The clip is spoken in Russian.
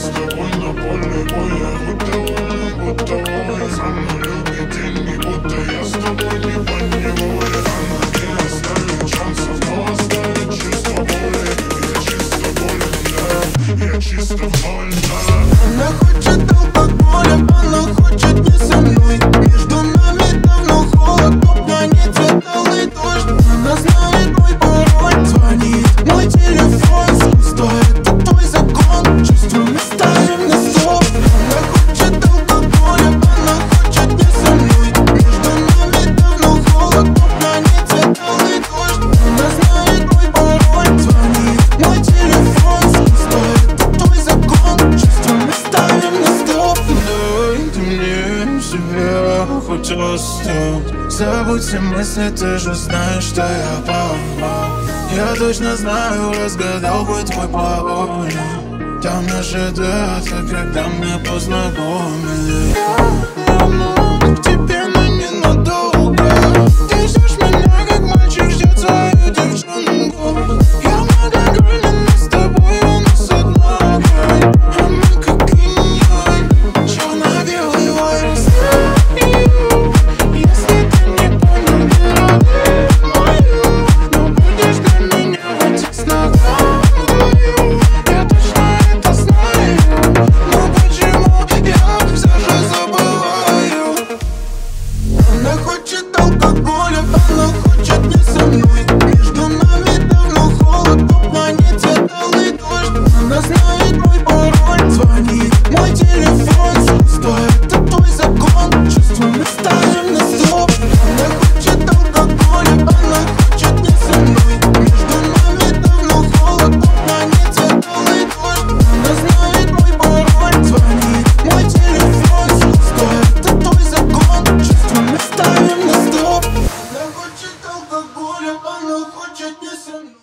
с тобой на поле боя. Будто вольно, будто воля. Она любит деньги, будто я с тобой не подневоле. Она не оставит шансов, но оставит чувство боли. Я чисто болен, да, я чисто болен, да. Она хочет алкоголя, она хочет не со мной. Между нами давно холод, по планете талый дождь. Она знает мой пароль, звонит мой телефон. Чувство — это твой закон, чувства мы ставим на стоп. Она хочет алкоголя, она хочет не со мной. Между нами давно холод, по планете талый дождь. Она знает мой пароль, звонит мой телефон. Чувство — это твой закон, чувства мы ставим на стоп. Дай ты мне себя хоть остыть. Забудь все мысли, ты же знаешь, что я попал. Я точно знаю, разгадал бы твой пароль. Там наши даты, когда мы познакомились. Я вернусь к тебе, но ненадолго. Ты ждешь меня, как мальчик ждет свою девчонку. Я многогранен, но с тобой у нас одна грань. А мы как инь-янь, черно-белый вайб. Если ты не понял, ты радость мою, но будешь для меня в этих снах вдвоем. Я точно это знаю, но почему я все же забываю? Она хочет алкоголя, она хочет не со мной. Между нами давно холод, по планете талый дождь. Она знает мой пароль, звонит мой телефон. Чувство — это твой закон, чувства мы ставим на стоп. Она хочет алкоголя, она хочет не со мной. Между нами давно холод, по планете талый дождь. Она знает мой пароль, звонит мой телефон. Чувство — это твой закон, чувства мы ставим на стоп. Она хочет алкоголя, она хочет не со мной.